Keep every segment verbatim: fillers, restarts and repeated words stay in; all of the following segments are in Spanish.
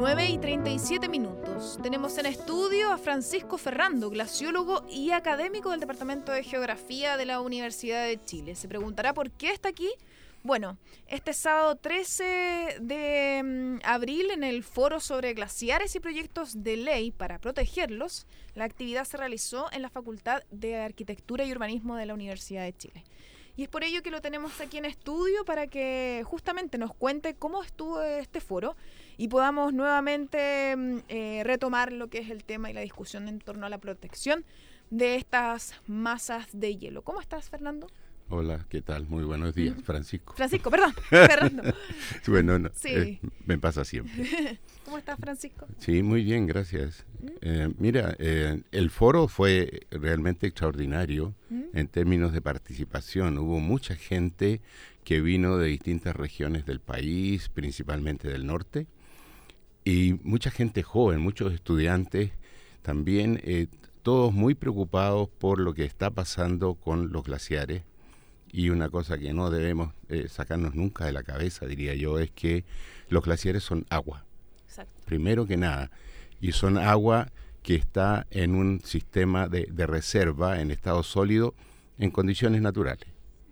nueve y treinta y siete minutos. Tenemos en estudio a Francisco Ferrando, glaciólogo y académico del Departamento de Geografía de la Universidad de Chile. Se preguntará por qué está aquí. Bueno, este sábado trece de abril, en el foro sobre glaciares y proyectos de ley para protegerlos, la actividad se realizó en la Facultad de Arquitectura y Urbanismo de la Universidad de Chile. Y es por ello que lo tenemos aquí en estudio para que justamente nos cuente cómo estuvo este foro y podamos nuevamente eh, retomar lo que es el tema y la discusión en torno a la protección de estas masas de hielo. ¿Cómo estás, Fernando? Hola, ¿qué tal? Muy buenos días, Francisco. Francisco, perdón, Fernando. Bueno, no, sí. eh, me pasa siempre. ¿Cómo estás, Francisco? Sí, muy bien, gracias. ¿Mm? Eh, mira, eh, el foro fue realmente extraordinario ¿Mm? en términos de participación. Hubo mucha gente que vino de distintas regiones del país, principalmente del norte, y mucha gente joven, muchos estudiantes también, eh, todos muy preocupados por lo que está pasando con los glaciares. Y una cosa que no debemos eh, sacarnos nunca de la cabeza, diría yo, es que los glaciares son agua. Exacto. Primero que nada. Y son agua que está en un sistema de, de reserva en estado sólido en condiciones naturales.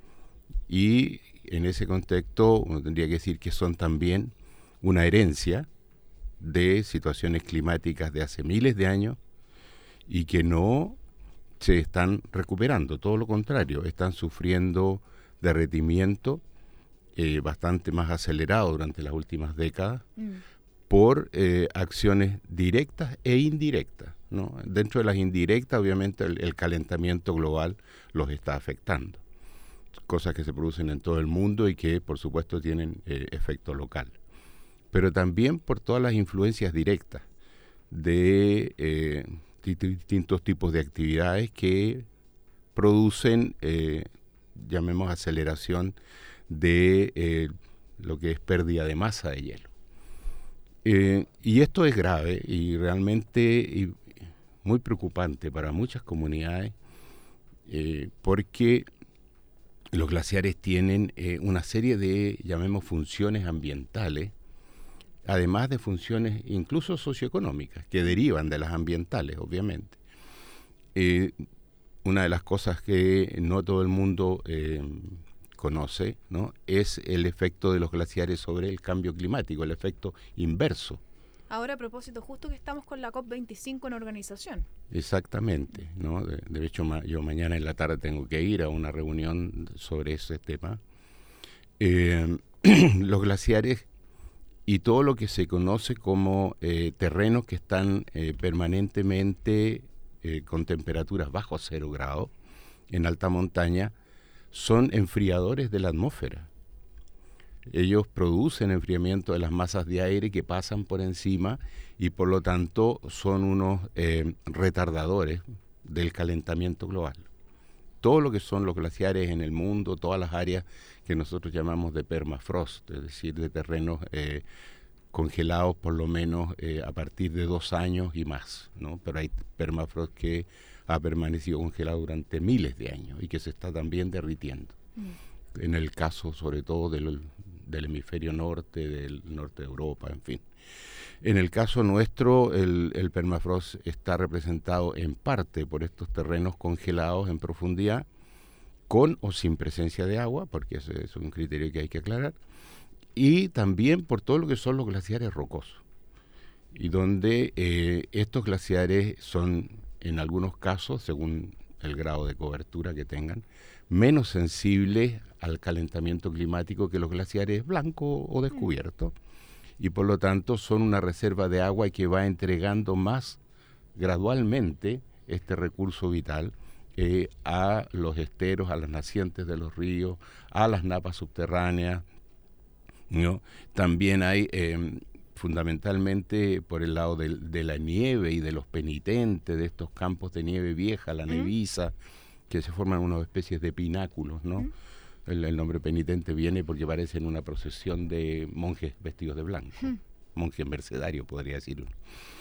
Y en ese contexto uno tendría que decir que son también una herencia de situaciones climáticas de hace miles de años y que no se están recuperando, todo lo contrario, están sufriendo derretimiento eh, bastante más acelerado durante las últimas décadas mm. por eh, acciones directas e indirectas, ¿no? Dentro de las indirectas, obviamente, el, el calentamiento global los está afectando, cosas que se producen en todo el mundo y que, por supuesto, tienen eh, efecto local. Pero también por todas las influencias directas de Eh, distintos tipos de actividades que producen, eh, llamemos aceleración de eh, lo que es pérdida de masa de hielo. Eh, y esto es grave y realmente y muy preocupante para muchas comunidades eh, porque los glaciares tienen eh, una serie de, llamemos, funciones ambientales, además de funciones incluso socioeconómicas, que derivan de las ambientales, obviamente. Eh, una de las cosas que no todo el mundo eh, conoce, ¿no?, es el efecto de los glaciares sobre el cambio climático, el efecto inverso. Ahora, a propósito, justo que estamos con la COP veinticinco en organización. Exactamente, ¿no? De, de hecho, ma, yo mañana en la tarde tengo que ir a una reunión sobre ese tema. Eh, los glaciares y todo lo que se conoce como eh, terrenos que están eh, permanentemente eh, con temperaturas bajo cero grados en alta montaña, son enfriadores de la atmósfera. Ellos producen enfriamiento de las masas de aire que pasan por encima y por lo tanto son unos eh, retardadores del calentamiento global. Todo lo que son los glaciares en el mundo, todas las áreas que nosotros llamamos de permafrost, es decir, de terrenos eh, congelados por lo menos eh, a partir de dos años y más, ¿no? Pero hay permafrost que ha permanecido congelado durante miles de años y que se está también derritiendo. Mm. En el caso, sobre todo, del, del hemisferio norte, del norte de Europa, en fin. En el caso nuestro, el, el permafrost está representado en parte por estos terrenos congelados en profundidad, con o sin presencia de agua, porque ese es un criterio que hay que aclarar, y también por todo lo que son los glaciares rocosos, y donde eh, estos glaciares son, en algunos casos, según el grado de cobertura que tengan, menos sensibles al calentamiento climático que los glaciares blancos o descubiertos. Mm. Y por lo tanto son una reserva de agua que va entregando más gradualmente este recurso vital eh, a los esteros, a las nacientes de los ríos, a las napas subterráneas, ¿no? También hay eh, fundamentalmente por el lado de, de la nieve y de los penitentes, de estos campos de nieve vieja, la neviza, ¿Mm? que se forman unas especies de pináculos, ¿no? ¿Mm? El, el nombre penitente viene porque parecen una procesión de monjes vestidos de blanco, hmm. monjes mercedarios, podría decir uno.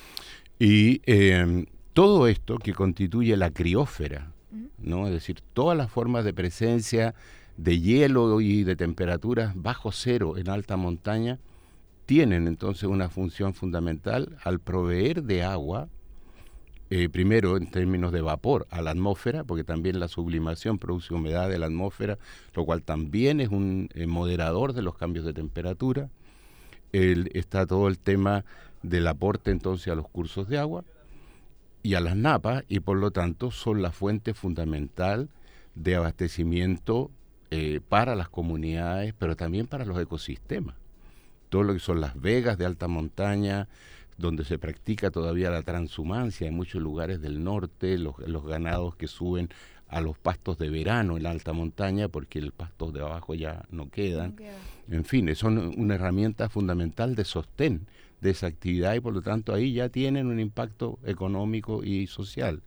Y eh, todo esto que constituye la criósfera, ¿no? Es decir, todas las formas de presencia de hielo y de temperaturas bajo cero en alta montaña, tienen entonces una función fundamental al proveer de agua, eh, primero en términos de vapor a la atmósfera, porque también la sublimación produce humedad de la atmósfera, lo cual también es un eh, moderador de los cambios de temperatura. El, está todo el tema del aporte entonces a los cursos de agua y a las napas, y por lo tanto son la fuente fundamental de abastecimiento eh, para las comunidades, pero también para los ecosistemas. Todo lo que son las vegas de alta montaña, donde se practica todavía la transhumancia en muchos lugares del norte, los, los ganados que suben a los pastos de verano en la alta montaña, porque el pasto de abajo ya no quedan. No queda. En fin, son una herramienta fundamental de sostén de esa actividad, y por lo tanto ahí ya tienen un impacto económico y social.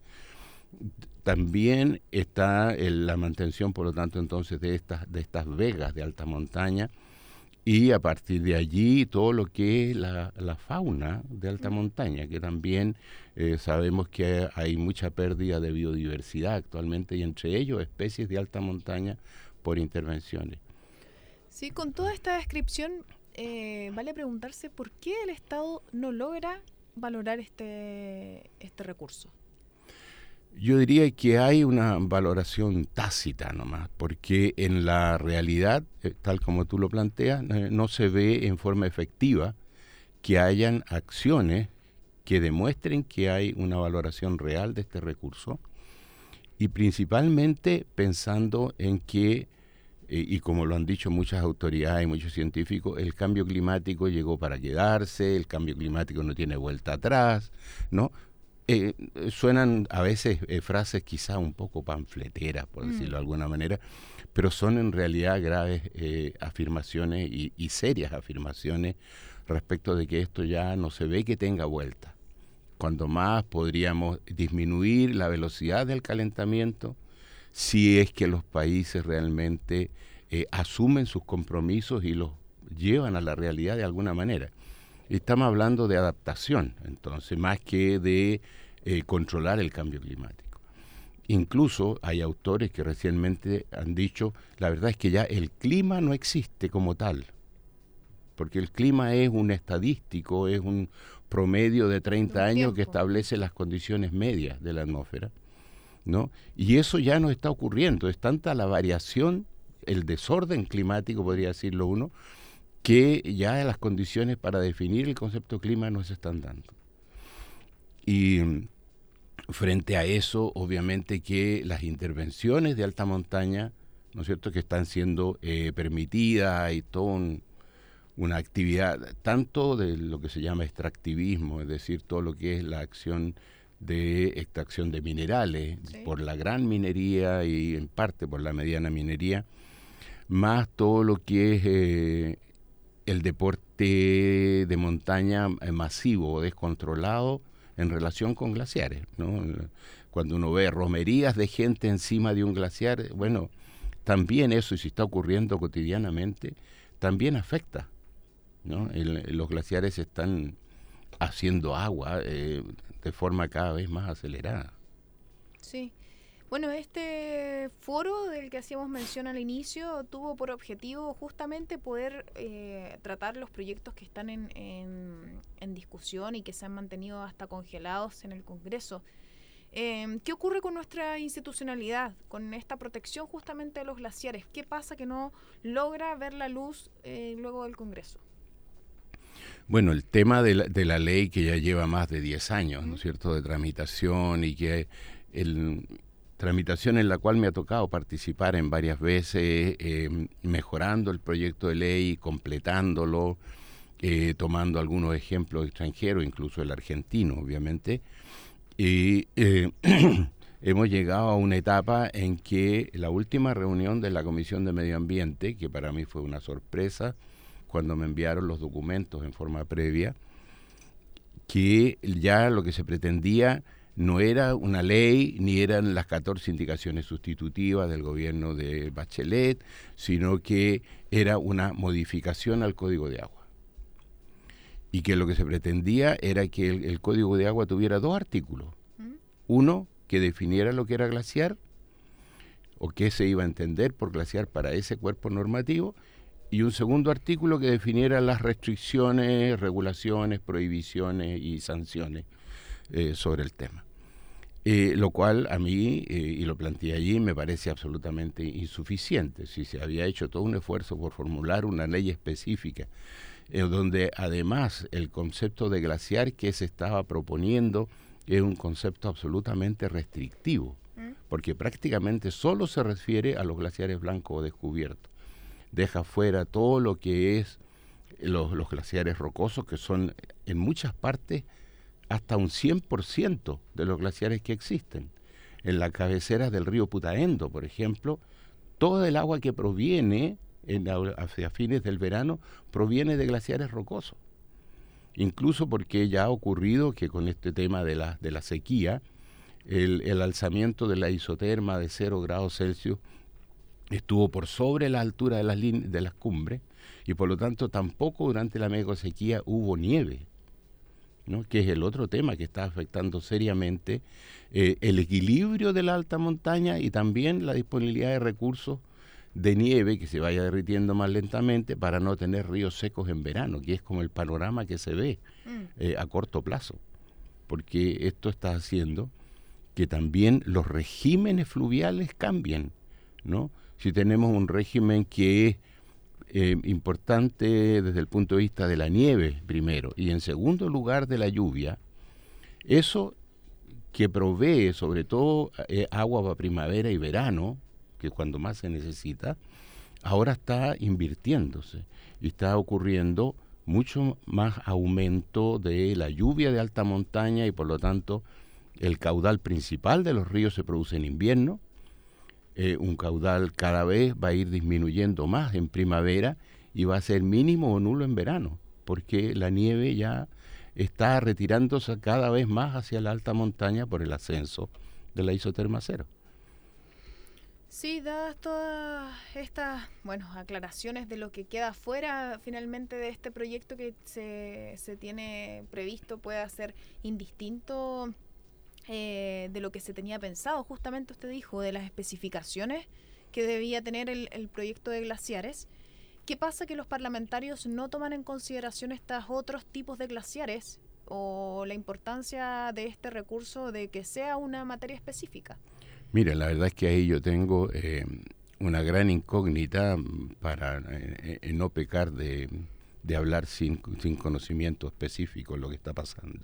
También está el, la mantención, por lo tanto, entonces de estas, de estas vegas de alta montaña, y a partir de allí todo lo que es la, la fauna de alta montaña, que también eh, sabemos que hay mucha pérdida de biodiversidad actualmente, y entre ellos especies de alta montaña por intervenciones. Sí, con toda esta descripción eh, vale preguntarse por qué el Estado no logra valorar este, este recurso. Yo diría que hay una valoración tácita nomás, porque en la realidad, eh, tal como tú lo planteas, eh, no se ve en forma efectiva que hayan acciones que demuestren que hay una valoración real de este recurso, y principalmente pensando en que, eh, y como lo han dicho muchas autoridades y muchos científicos, el cambio climático llegó para quedarse, el cambio climático no tiene vuelta atrás, ¿no? Eh, suenan a veces eh, frases quizá un poco panfleteras, por mm. decirlo de alguna manera, pero son en realidad graves eh, afirmaciones y, y serias afirmaciones respecto de que esto ya no se ve que tenga vuelta. Cuando más podríamos disminuir la velocidad del calentamiento si es que los países realmente eh, asumen sus compromisos y los llevan a la realidad de alguna manera. Estamos hablando de adaptación, entonces, más que de eh, controlar el cambio climático. Incluso hay autores que recientemente han dicho, la verdad es que ya el clima no existe como tal, porque el clima es un estadístico, es un promedio de treinta años que establece las condiciones medias de la atmósfera, ¿no? Y eso ya no está ocurriendo, es tanta la variación, el desorden climático, podría decirlo uno, que ya las condiciones para definir el concepto clima no se están dando. Y frente a eso, obviamente que las intervenciones de alta montaña, ¿no es cierto?, que están siendo eh, permitidas, y toda un, una actividad, tanto de lo que se llama extractivismo, es decir, todo lo que es la acción de extracción de minerales, sí, por la gran minería y en parte por la mediana minería, más todo lo que es eh, el deporte de montaña masivo, descontrolado en relación con glaciares, ¿no? Cuando uno ve romerías de gente encima de un glaciar, bueno, también eso, y si está ocurriendo cotidianamente, también afecta, ¿no? El, los glaciares están haciendo agua eh, de forma cada vez más acelerada. Sí. Bueno, este foro del que hacíamos mención al inicio tuvo por objetivo justamente poder eh, tratar los proyectos que están en, en, en discusión y que se han mantenido hasta congelados en el Congreso. Eh, ¿Qué ocurre con nuestra institucionalidad, con esta protección justamente de los glaciares? ¿Qué pasa que no logra ver la luz eh, luego del Congreso? Bueno, el tema de la, de la ley que ya lleva más de diez años, ¿no es cierto?, de tramitación, y que el... tramitación en la cual me ha tocado participar en varias veces, eh, mejorando el proyecto de ley, completándolo, eh, tomando algunos ejemplos extranjeros, incluso el argentino, obviamente, y eh, hemos llegado a una etapa en que la última reunión de la Comisión de Medio Ambiente, que para mí fue una sorpresa cuando me enviaron los documentos en forma previa, que ya lo que se pretendía no era una ley, ni eran las catorce indicaciones sustitutivas del gobierno de Bachelet, sino que era una modificación al Código de Agua. Y que lo que se pretendía era que el, el Código de Agua tuviera dos artículos. ¿Mm? Uno, que definiera lo que era glaciar, o qué se iba a entender por glaciar para ese cuerpo normativo, y un segundo artículo que definiera las restricciones, regulaciones, prohibiciones y sanciones eh, sobre el tema. Eh, lo cual a mí, eh, y lo planteé allí, me parece absolutamente insuficiente. Si se había hecho todo un esfuerzo por formular una ley específica, eh, donde además el concepto de glaciar que se estaba proponiendo es un concepto absolutamente restrictivo, ¿Mm? porque prácticamente solo se refiere a los glaciares blancos o descubiertos. Deja fuera todo lo que es los, los glaciares rocosos, que son en muchas partes hasta un cien por ciento de los glaciares que existen. En las cabeceras del río Putaendo, por ejemplo, todo el agua que proviene en, hacia fines del verano proviene de glaciares rocosos. Incluso porque ya ha ocurrido que con este tema de la, de la sequía, el, el alzamiento de la isoterma de cero grados Celsius estuvo por sobre la altura de las, de las cumbres, y por lo tanto tampoco durante la megasequía hubo nieve, ¿no? Que es el otro tema que está afectando seriamente eh, el equilibrio de la alta montaña y también la disponibilidad de recursos de nieve que se vaya derritiendo más lentamente para no tener ríos secos en verano, que es como el panorama que se ve eh, a corto plazo, porque esto está haciendo que también los regímenes fluviales cambien, ¿no? Si tenemos un régimen que es Eh, importante desde el punto de vista de la nieve primero y en segundo lugar de la lluvia, eso que provee sobre todo eh, agua para primavera y verano, que es cuando más se necesita, ahora está invirtiéndose y está ocurriendo mucho más aumento de la lluvia de alta montaña y por lo tanto el caudal principal de los ríos se produce en invierno. Eh, un caudal cada vez va a ir disminuyendo más en primavera y va a ser mínimo o nulo en verano, porque la nieve ya está retirándose cada vez más hacia la alta montaña por el ascenso de la isoterma cero. Sí, dadas todas estas, bueno, aclaraciones de lo que queda fuera finalmente de este proyecto que se, se tiene previsto pueda ser indistinto Eh, de lo que se tenía pensado. Justamente usted dijo de las especificaciones que debía tener el, el proyecto de glaciares. ¿Qué pasa que los parlamentarios no toman en consideración estos otros tipos de glaciares o la importancia de este recurso de que sea una materia específica? Mira, la verdad es que ahí yo tengo eh, una gran incógnita para eh, eh, no pecar de, de hablar sin, sin conocimiento específico de lo que está pasando.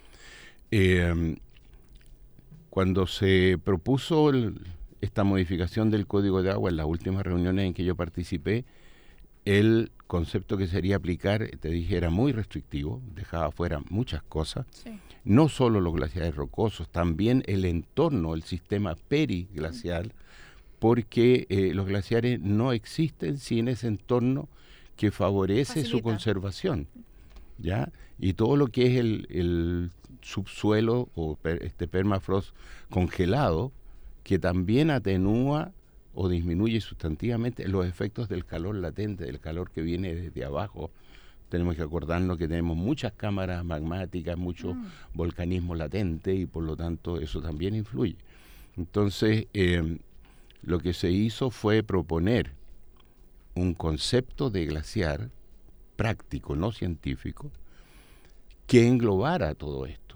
Eh, Cuando se propuso el, esta modificación del Código de Agua en las últimas reuniones en que yo participé, el concepto que sería aplicar, te dije, era muy restrictivo, dejaba fuera muchas cosas, sí. No solo los glaciares rocosos, también el entorno, el sistema periglacial, porque eh, los glaciares no existen sin ese entorno que favorece Facilita. su conservación, ¿ya? Y todo lo que es el, el subsuelo o per, este permafrost congelado, que también atenúa o disminuye sustantivamente los efectos del calor latente, del calor que viene desde abajo. Tenemos que acordarnos que tenemos muchas cámaras magmáticas, mucho mm. volcanismo latente y por lo tanto eso también influye. Entonces, eh, lo que se hizo fue proponer un concepto de glaciar práctico, no científico, que englobara todo esto,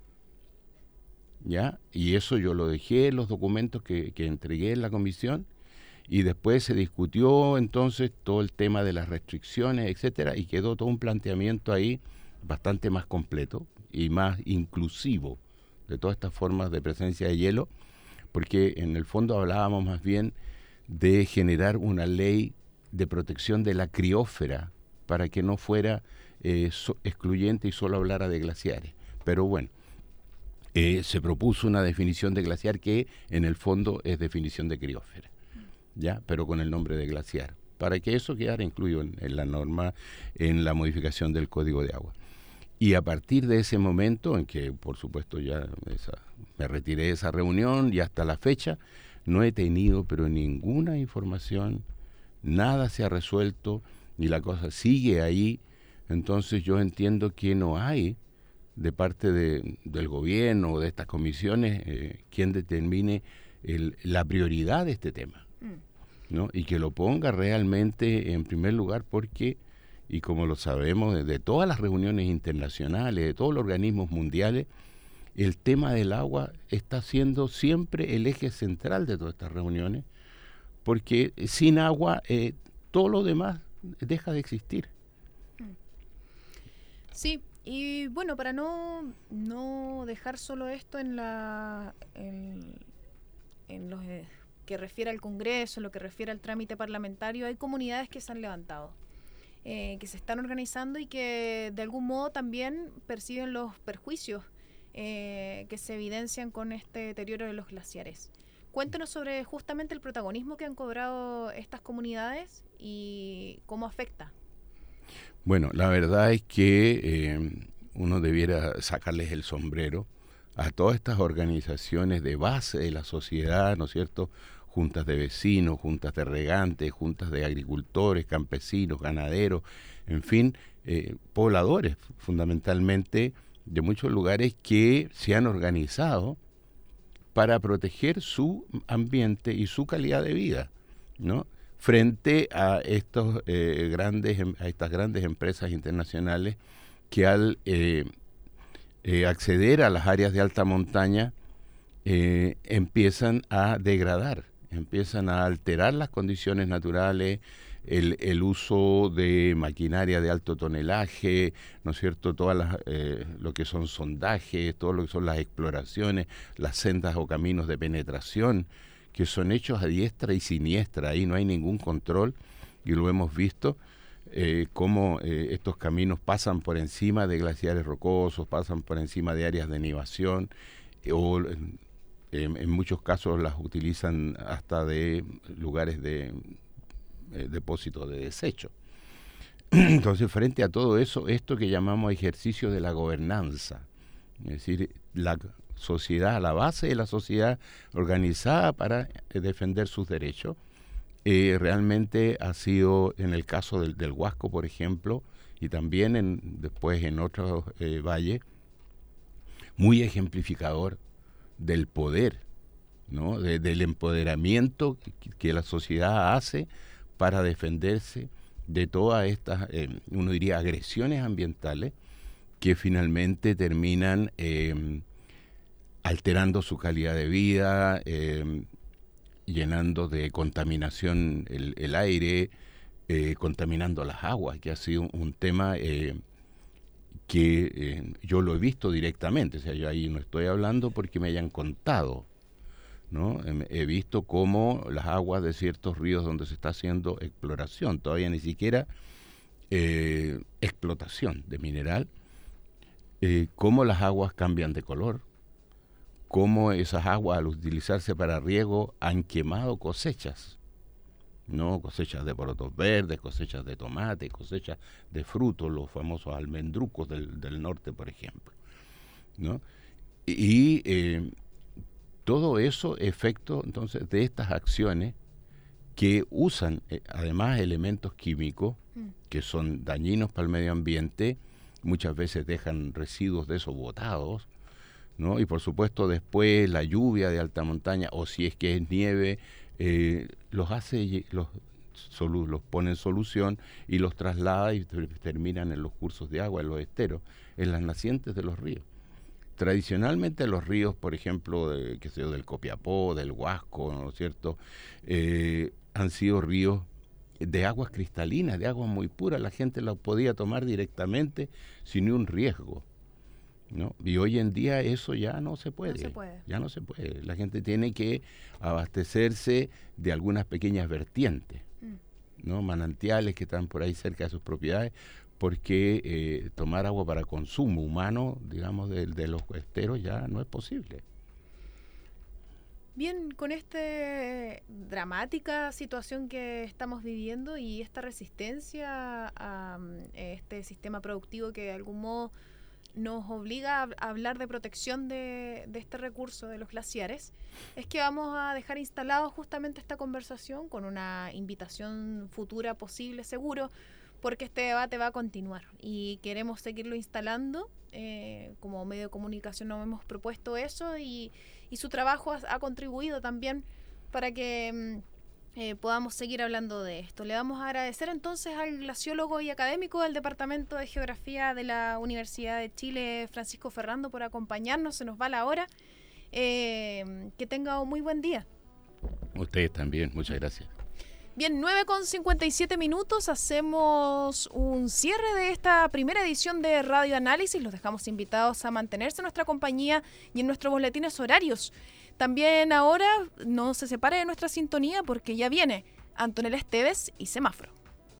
¿ya? Y eso yo lo dejé en los documentos que, que entregué en la comisión y después se discutió entonces todo el tema de las restricciones, etcétera, y quedó todo un planteamiento ahí bastante más completo y más inclusivo de todas estas formas de presencia de hielo, porque en el fondo hablábamos más bien de generar una ley de protección de la criósfera para que no fuera eh, so, excluyente y solo hablara de glaciares. Pero bueno, eh, se propuso una definición de glaciar que en el fondo es definición de criósfera, ¿ya? Pero con el nombre de glaciar, para que eso quedara incluido en, en la norma, en la modificación del Código de Agua. Y a partir de ese momento, en que por supuesto ya esa, me retiré de esa reunión y hasta la fecha, no he tenido pero ninguna información, nada se ha resuelto y la cosa sigue ahí. Entonces yo entiendo que no hay de parte de, del gobierno o de estas comisiones eh, quien determine el, la prioridad de este tema. ¿no? Y que lo ponga realmente en primer lugar porque, y como lo sabemos de, de todas las reuniones internacionales, de todos los organismos mundiales, el tema del agua está siendo siempre el eje central de todas estas reuniones, porque sin agua eh, todo lo demás deja de existir. Sí, y bueno, para no, no dejar solo esto en la en, en lo eh, que refiere al Congreso, en lo que refiere al trámite parlamentario, hay comunidades que se han levantado, eh, que se están organizando y que de algún modo también perciben los perjuicios eh, que se evidencian con este deterioro de los glaciares. Cuéntenos sobre justamente el protagonismo que han cobrado estas comunidades y cómo afecta. Bueno, la verdad es que eh, uno debiera sacarles el sombrero a todas estas organizaciones de base de la sociedad, ¿no es cierto? Juntas de vecinos, juntas de regantes, juntas de agricultores, campesinos, ganaderos, en fin, eh, pobladores fundamentalmente de muchos lugares que se han organizado para proteger su ambiente y su calidad de vida, ¿no? Frente a estos eh, grandes a estas grandes empresas internacionales que al eh, eh, acceder a las áreas de alta montaña eh, empiezan a degradar, empiezan a alterar las condiciones naturales, el, el uso de maquinaria de alto tonelaje, ¿no es cierto? Todas las, eh, lo que son sondajes, todo lo que son las exploraciones, las sendas o caminos de penetración, que son hechos a diestra y siniestra, ahí no hay ningún control, y lo hemos visto, eh, cómo eh, estos caminos pasan por encima de glaciares rocosos, pasan por encima de áreas de nivación, eh, o eh, en muchos casos las utilizan hasta de lugares de eh, depósitos de desecho. Entonces, frente a todo eso, esto que llamamos ejercicio de la gobernanza, es decir, la sociedad, la base de la sociedad organizada para eh, defender sus derechos, eh, realmente ha sido, en el caso del, del Huasco, por ejemplo, y también en, después en otros eh, valles, muy ejemplificador del poder, ¿no? De, del empoderamiento que, que la sociedad hace para defenderse de todas estas, eh, uno diría, agresiones ambientales que finalmente terminan eh, alterando su calidad de vida, eh, llenando de contaminación el, el aire, eh, contaminando las aguas, que ha sido un tema eh, que eh, yo lo he visto directamente. O sea, yo ahí no estoy hablando porque me hayan contado, ¿no? He visto cómo las aguas de ciertos ríos donde se está haciendo exploración, todavía ni siquiera eh, explotación de mineral, eh, cómo las aguas cambian de color, cómo esas aguas al utilizarse para riego han quemado cosechas, ¿no? Cosechas de porotos verdes, cosechas de tomate, cosechas de frutos, los famosos almendrucos del, del norte, por ejemplo, ¿no? Y eh, todo eso efecto entonces de estas acciones que usan eh, además elementos químicos mm. que son dañinos para el medio ambiente, muchas veces dejan residuos de esos botados, ¿no? Y por supuesto después la lluvia de alta montaña, o si es que es nieve, eh, los hace, los, solu, los pone en solución y los traslada y terminan en los cursos de agua, en los esteros, en las nacientes de los ríos. Tradicionalmente los ríos, por ejemplo, de, qué sé yo, del Copiapó, del Huasco, ¿no es cierto?, eh, han sido ríos de aguas cristalinas, de aguas muy puras, la gente los podía tomar directamente sin un riesgo, ¿no? Y hoy en día eso ya no se puede, no se puede. ya no se puede. La gente tiene que abastecerse de algunas pequeñas vertientes, mm. ¿no? Manantiales que están por ahí cerca de sus propiedades, porque eh, tomar agua para consumo humano, digamos, de, de los esteros ya no es posible. Bien, con esta dramática situación que estamos viviendo y esta resistencia a, a este sistema productivo que de algún modo nos obliga a hablar de protección de, de este recurso de los glaciares, es que vamos a dejar instalado justamente esta conversación con una invitación futura posible, seguro, porque este debate va a continuar y queremos seguirlo instalando. Eh, como medio de comunicación nos hemos propuesto eso y, y su trabajo ha, ha contribuido también para que eh, podamos seguir hablando de esto. Le vamos a agradecer entonces al glaciólogo y académico del Departamento de Geografía de la Universidad de Chile, Francisco Ferrando, por acompañarnos. Se nos va la hora. Eh, que tenga un muy buen día. Ustedes también, muchas gracias. Bien, nueve con cincuenta y siete minutos, hacemos un cierre de esta primera edición de Radio Análisis. Los dejamos invitados a mantenerse en nuestra compañía y en nuestros boletines horarios. También ahora no se separe de nuestra sintonía porque ya viene Antonella Esteves y Semáforo.